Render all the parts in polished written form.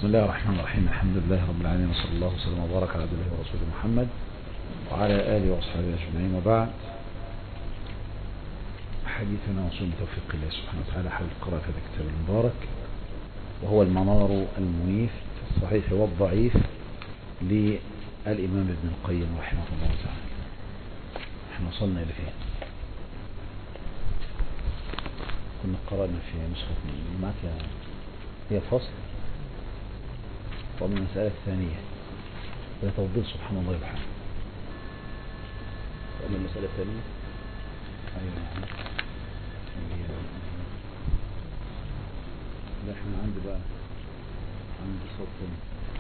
بسم الله الرحمن الرحيم. الحمد لله رب العالمين، وصلى الله وسلم وبارك على عبد الله ورسوله محمد وعلى آله وأصحابه أجمعين، وبعد. حديثنا وصول بتوفيق الله سبحانه وتعالى حول قراءة هذا الكتاب المبارك، وهو المنار المنيف في الصحيح والضعيف للإمام ابن القيم رحمه الله تعالى. احنا وصلنا إلى فين؟ كنا قرأنا في نسخة معك هي فصل ومن المسألة الثانية وهي تفضيل سبحان الله وبحمده. ومن المسألة الثانية لا احنا عندي بقى عندي صوت ثاني.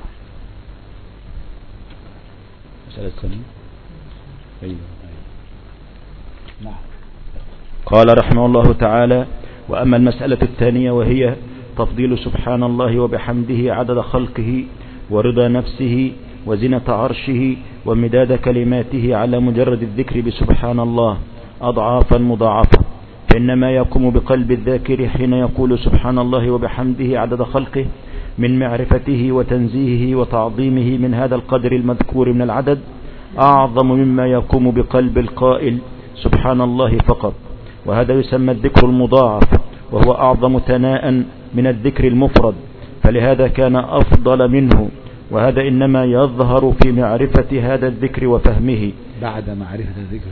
المسألة الثانية أيوة. نعم. قال رحمه الله تعالى: وأما المسألة الثانية وهي تفضيل سبحان الله وبحمده عدد خلقه ورضا نفسه وزنة عرشه ومداد كلماته على مجرد الذكر بسبحان الله أضعافا مضاعفة، فإنما يقوم بقلب الذاكر حين يقول سبحان الله وبحمده عدد خلقه من معرفته وتنزيهه وتعظيمه من هذا القدر المذكور من العدد أعظم مما يقوم بقلب القائل سبحان الله فقط، وهذا يسمى الذكر المضاعف، وهو أعظم ثناء من الذكر المفرد، فلهذا كان أفضل منه. وهذا إنما يظهر في معرفة هذا الذكر وفهمه بعد معرفة الذكر،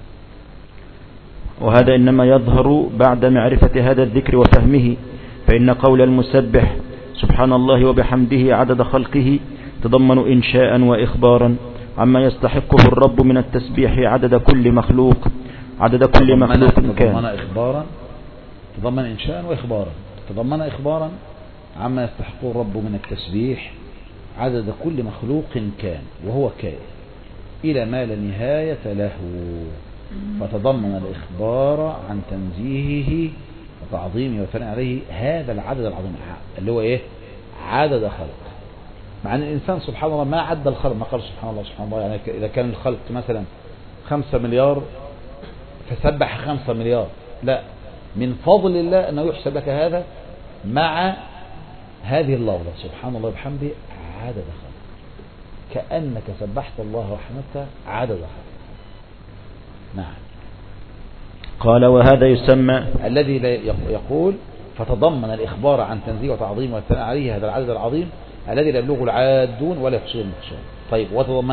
وهذا إنما يظهر بعد معرفة هذا الذكر وفهمه. فإن قول المسبح سبحان الله وبحمده عدد خلقه تضمن إنشاء وإخبارا عما يستحقه الرب من التسبيح عدد كل مخلوق كان. تضمن إنشاء وإخبارا، تضمن إخبارا عما يستحقه الرب من التسبيح عدد كل مخلوق كان وهو كائن إلى ما لا نهاية له، فتضمن الإخبار عن تنزيهه وتعظيمه والثناء عليه هذا العدد العظيم اللي هو إيه؟ عدد خلق. مع أن الإنسان سبحان الله ما عد الخلق، ما قال سبحان الله سبحان الله، يعني إذا كان الخلق مثلا 5 مليار فسبح 5 مليار، لا، من فضل الله أنه يحسب لك هذا مع هذه اللفظة سبحان الله وبحمده عدد خلق، كأنك سبحت الله وحمدته عدد خلق. نعم. قال: وهذا يسمى الذي يقول فتضمن الإخبار عن تنزيه وتعظيم والثناء عليه هذا العدد العظيم الذي لا يبلغه العادون ولا يحصيه المحصون. طيب،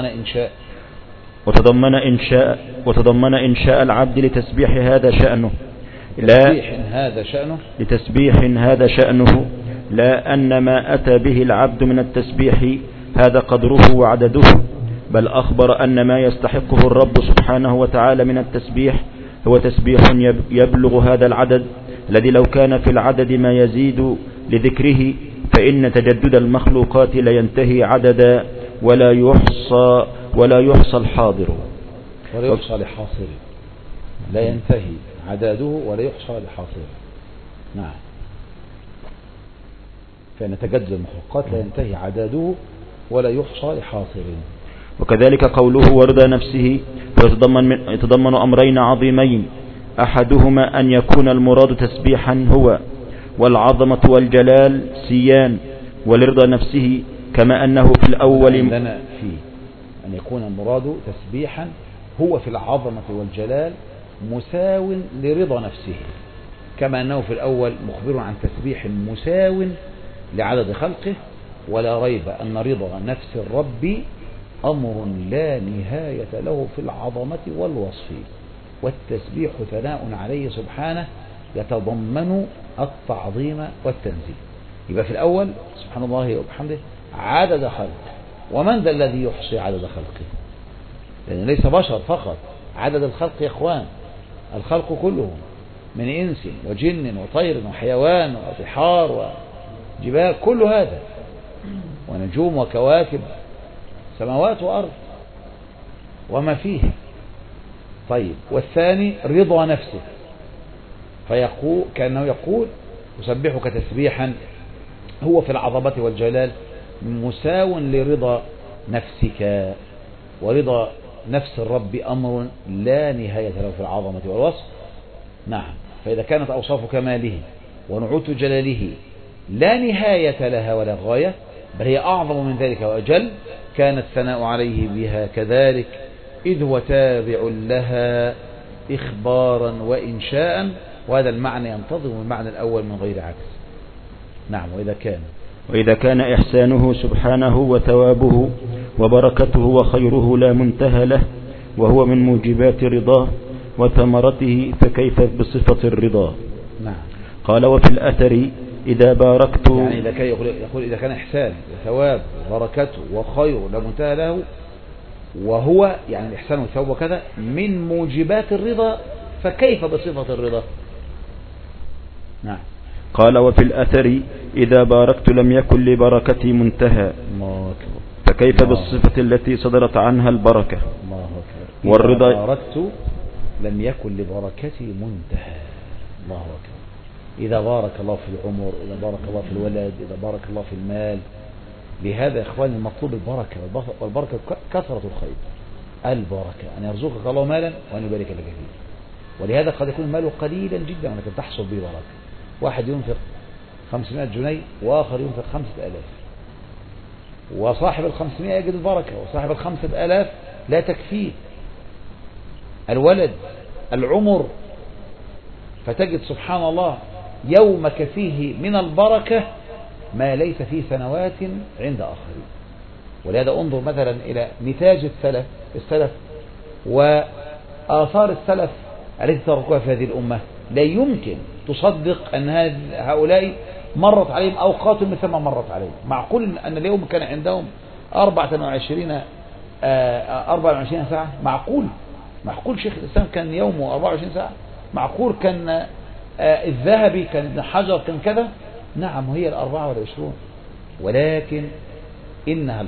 وتضمن إنشاء العبد لتسبيح هذا شأنه، لتسبيح هذا شأنه، لا أن ما أتى به العبد من التسبيح هذا قدره وعدده، بل أخبر أن ما يستحقه الرب سبحانه وتعالى من التسبيح هو تسبيح يبلغ هذا العدد، الذي لو كان في العدد ما يزيد لذكره فإن تجدد المخلوقات لا ينتهي عددا ولا يحصى الحاضر ولا يحصى لحاصره، لا ينتهي عداده ولا يحصى لحاصره. نعم. فإن تجدد المخلوقات لا ينتهي عداده ولا يحصى لحاصره. وكذلك قوله ورضا نفسه يتضمن أمرين عظيمين، أحدهما أن يكون المراد تسبيحا هو، والعظمة والجلال سيان، ولرضا نفسه كما أنه في الأول عندنا في أن يكون المراد تسبيحا هو في العظمة والجلال مساو لرضا نفسه، كما أنه في الأول مخبر عن تسبيح مساو لعدد خلقه، ولا ريب أن رضا نفس الرب أمر لا نهاية له في العظمة والوصف، والتسبيح ثناء عليه سبحانه يتضمن التعظيم والتنزيه. يبقى في الأول سبحان الله وبحمده عدد خلقه، ومن ذا الذي يحصي عدد خلقه؟ لأن ليس بشر فقط، عدد الخلق يا إخوان، الخلق كلهم من إنس وجن وطير وحيوان وبحار وجبال، كل هذا، ونجوم وكواكب، سماوات وأرض وما فيها. طيب، والثاني رضا نفسه، فيقول كأنه يقول أسبحك تسبيحا هو في العظمة والجلال مساو لرضا نفسك، ورضا نفس الرب أمر لا نهاية له في العظمة والوصف. نعم. فإذا كانت أوصاف كماله ونعوت جلاله لا نهاية لها ولا غاية، بل هي أعظم من ذلك وأجل، كان الثناء عليه بها كذلك، إذ هو تابع لها إخبارا وإنشاء، وهذا المعنى ينتظم المعنى الأول من غير عكس. نعم. وإذا كان إحسانه سبحانه وثوابه وبركته وخيره لا منتهى له، وهو من موجبات رضاه وثمرته، فكيف بصفة الرضا؟ نعم. قال وفي الأثر إذا باركت، يعني يقول إذا كان إحسان وثواب وبركته وخير لا منتهى له، وهو يعني الإحسان والثواب وكذا من موجبات الرضا، فكيف بصفة الرضا؟ نعم. قال وفي الأثر إذا باركت لم يكن لبركتي منتهى، فكيف بالصفة التي صدرت عنها البركة؟ والرضا إذا باركت لم يكن لبركتي منتهى. الله أكبر. إذا بارك الله في العمر، إذا بارك الله في الولد، إذا بارك الله في المال. لهذا يا إخواني المطلوب البركة، والبركة كثرة الخير. البركة أن يرزقك الله مالا وأن يبارك لك فيه. ولهذا قد يكون ماله قليلا جدا ولكن تحصل به بركة. واحد ينفق 500 جنيه وآخر ينفق 5000، وصاحب 500 يجد البركة، وصاحب 5000 لا تكفيه. الولد، العمر، فتجد سبحان الله يومك فيه من البركة ما ليس فيه سنوات عند آخرين. ولهذا انظر مثلا إلى نتاج السلف وآثار السلف التي تركوها في هذه الأمة. لا يمكن تصدق أن هؤلاء مرت عليهم أوقات مثل ما مرت عليهم. معقول أن اليوم كان عندهم 24 ساعة؟ معقول شيخ الإسلام كان يومه 24 ساعة؟ معقول كان الذهبي، كان ابن حجر، كان كذا؟ نعم، هي 24، ولكن إنها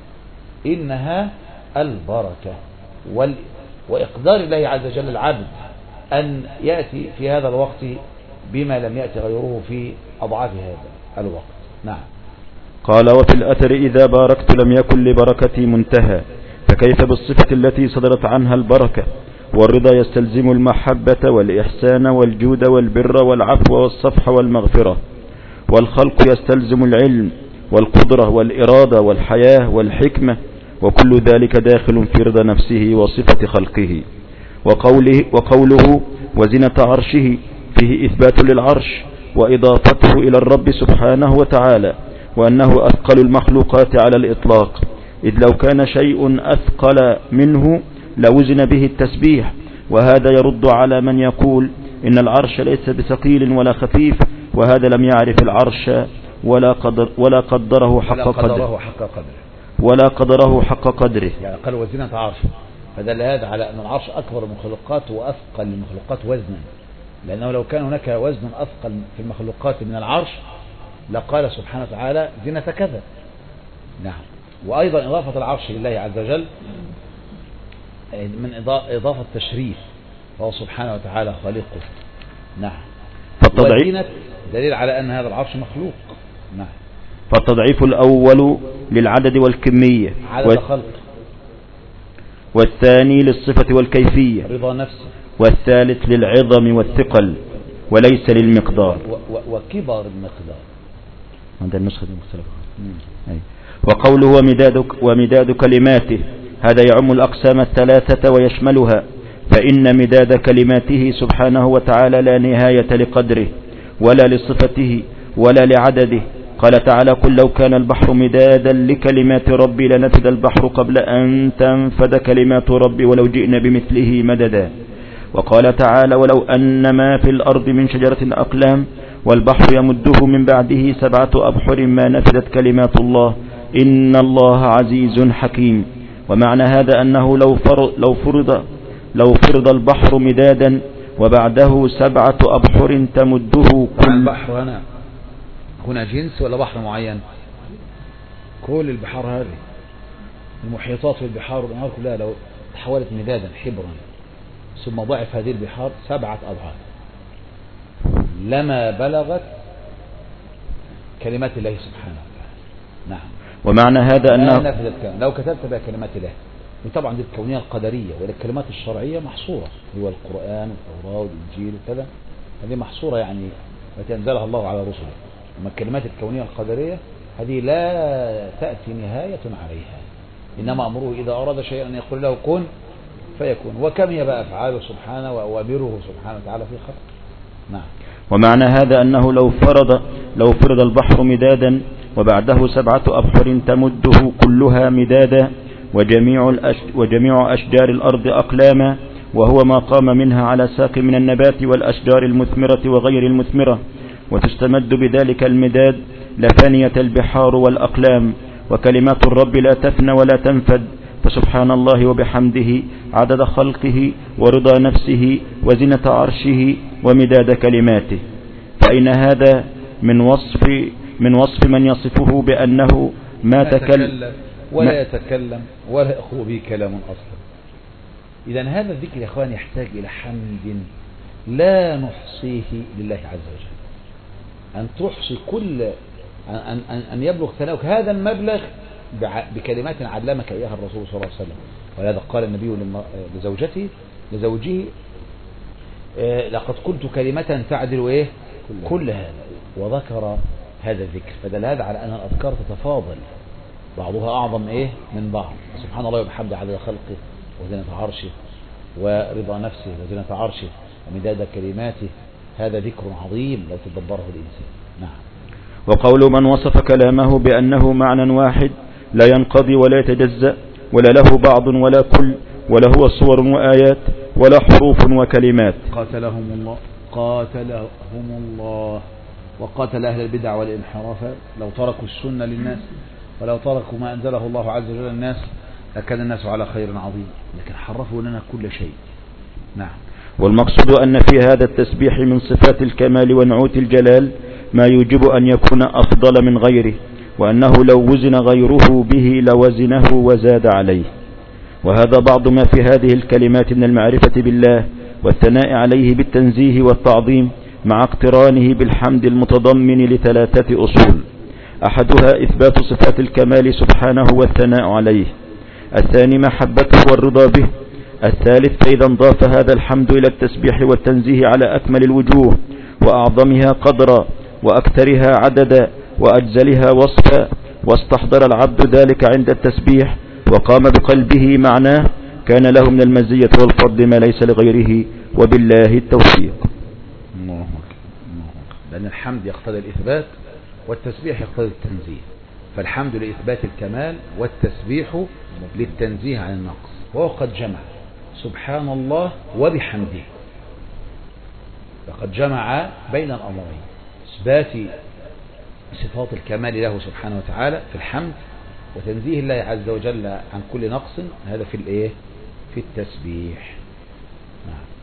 البركة وإقدار الله عز وجل العبد أن يأتي في هذا الوقت بما لم يأتي غيره في أضعاف هذا الوقت. نعم. قال وفي الأثر إذا باركت لم يكن لبركتي منتهى، فكيف بالصفة التي صدرت عنها البركة؟ والرضا يستلزم المحبة والإحسان والجود والبر والعفو والصفح والمغفرة، والخلق يستلزم العلم والقدرة والإرادة والحياة والحكمة، وكل ذلك داخل في رضا نفسه وصفة خلقه. وقوله وزنة عرشه فيه إثبات للعرش وإضافته إلى الرب سبحانه وتعالى، وأنه أثقل المخلوقات على الإطلاق، إذ لو كان شيء أثقل منه لوزن به التسبيح. وهذا يرد على من يقول إن العرش ليس بثقيل ولا خفيف، وهذا لم يعرف العرش ولا قدره حق قدره. يعني قال وزنة عرش، فدل هذا على أن العرش أكبر المخلوقات وأثقل المخلوقات وزنا، لأنه لو كان هناك وزن أثقل في المخلوقات من العرش لقال سبحانه وتعالى زنة كذا. نعم. وأيضا إضافة العرش لله عز وجل من إضافة تشريف، فهو سبحانه وتعالى خالقه. نعم. والزينة دليل على أن هذا العرش مخلوق. نعم. فالتضعيف الأول للعدد والكمية عدد خلق، والثاني للصفة والكيفية رضا نفسه، والثالث للعظم والثقل وليس للمقدار وكبر المقدار. عند النسخة دي مختلفة. وقوله ومداد كلماته، هذا يعم الأقسام الثلاثة ويشملها، فإن مداد كلماته سبحانه وتعالى لا نهاية لقدره ولا لصفته ولا لعدده. قال تعالى قل لو كان البحر مدادا لكلمات ربي لنفد البحر قبل أن تنفد كلمات ربي ولو جئنا بمثله مددا. وقال تعالى ولو أن ما في الأرض من شجرة أقلام والبحر يمده من بعده 7 أبحر ما نفدت كلمات الله إن الله عزيز حكيم. ومعنى هذا أنه لو فرض البحر مدادا وبعده 7 أبحر تمده كل البحر هنا جنس ولا بحر معين؟ كل البحار هذه المحيطات والبحار والأنهار كلها لو تحولت مدادا حبرا ثم ضعف هذه البحار 7 أضعاف لما بلغت كلمات الله سبحانه وتعالى. نعم. ومعنى هذا أنه لو كتبت بها كلمات الله، وطبعا دي الكونية القدرية، والكلمات الشرعية محصورة، هو القرآن والتوراة والإنجيل وكذا، هذه محصورة يعني التي أنزلها الله على رسله. أما الكلمات الكونية القدرية هذه لا تأتي نهاية عليها، إنما أمره إذا أراد شيئا أن يقول له كن فيكون. وكم هي بقى أفعاله سبحانه وأوامره سبحانه وتعالى في خلق. نعم. ومعنى هذا أنه لو فرض البحر مدادا وبعده 7 أبحر تمده كلها مدادا وجميع أشجار الأرض أقلاما، وهو ما قام منها على ساق من النبات والأشجار المثمرة وغير المثمرة، وتستمد بذلك المداد لفانية البحار والأقلام، وكلمات الرب لا تفنى ولا تنفد، فسبحان الله وبحمده عدد خلقه ورضا نفسه وزنة عرشه ومداد كلماته. فأين هذا من وصف من يصفه بأنه ما تكلم ولا يتكلم ولا يخلو به كلام أصلا. إذن هذا الذكر يا أخوان يحتاج إلى حمد لا نحصيه لله عز وجل، أن تحصي كل أن يبلغ ثناؤك هذا المبلغ بكلمات علمك إياها الرسول صلى الله عليه وسلم. ولهذا قال النبي لزوجه لقد قلت كلمة تعدل إيه كل هذا، وذكر هذا الذكر، فدل هذا على أن الأذكار تتفاضل بعضها أعظم إيه من بعض. سبحان الله وبحمده عدد خلقه وزنة عرشه ورضا نفسه وزنة عرشه ومداد كلماته، هذا ذكر عظيم لو تدبره الإنسان. نعم. وقول من وصف كلامه بأنه معنى واحد لا ينقضي ولا يتجزأ ولا له بعض ولا كل ولا هو صور وآيات ولا حروف وكلمات. قاتلهم الله وقاتل أهل البدع والانحراف لو تركوا السنة للناس ولو تركوا ما أنزله الله عز وجل للناس لكان الناس على خير عظيم، لكن حرفوا لنا كل شيء. نعم. والمقصود أن في هذا التسبيح من صفات الكمال ونعوت الجلال ما يوجب أن يكون أفضل من غيره، وأنه لو وزن غيره به لوزنه وزاد عليه. وهذا بعض ما في هذه الكلمات من المعرفة بالله والثناء عليه بالتنزيه والتعظيم مع اقترانه بالحمد المتضمن ل3 أصول: أحدها إثبات صفات الكمال سبحانه والثناء عليه، الثاني محبته والرضا به، الثالث فإذا انضاف هذا الحمد إلى التسبيح والتنزيه على أكمل الوجوه وأعظمها قدرا وأكثرها عددا وأجزلها وصفا، واستحضر العبد ذلك عند التسبيح وقام بقلبه معناه، كان له من المزية والفضل ما ليس لغيره، وبالله التوفيق. الله أكبر. لأن الحمد يقتضي الإثبات والتسبيح يقتضي التنزيه، فالحمد لإثبات الكمال والتسبيح للتنزيه عن النقص، وهو قد جمع سبحان الله وبحمده، فقد جمع بين الأمرين: إثبات صفات الكمال له سبحانه وتعالى في الحمد، وتنزيه الله عز وجل عن كل نقص، هذا في التسبيح. نعم.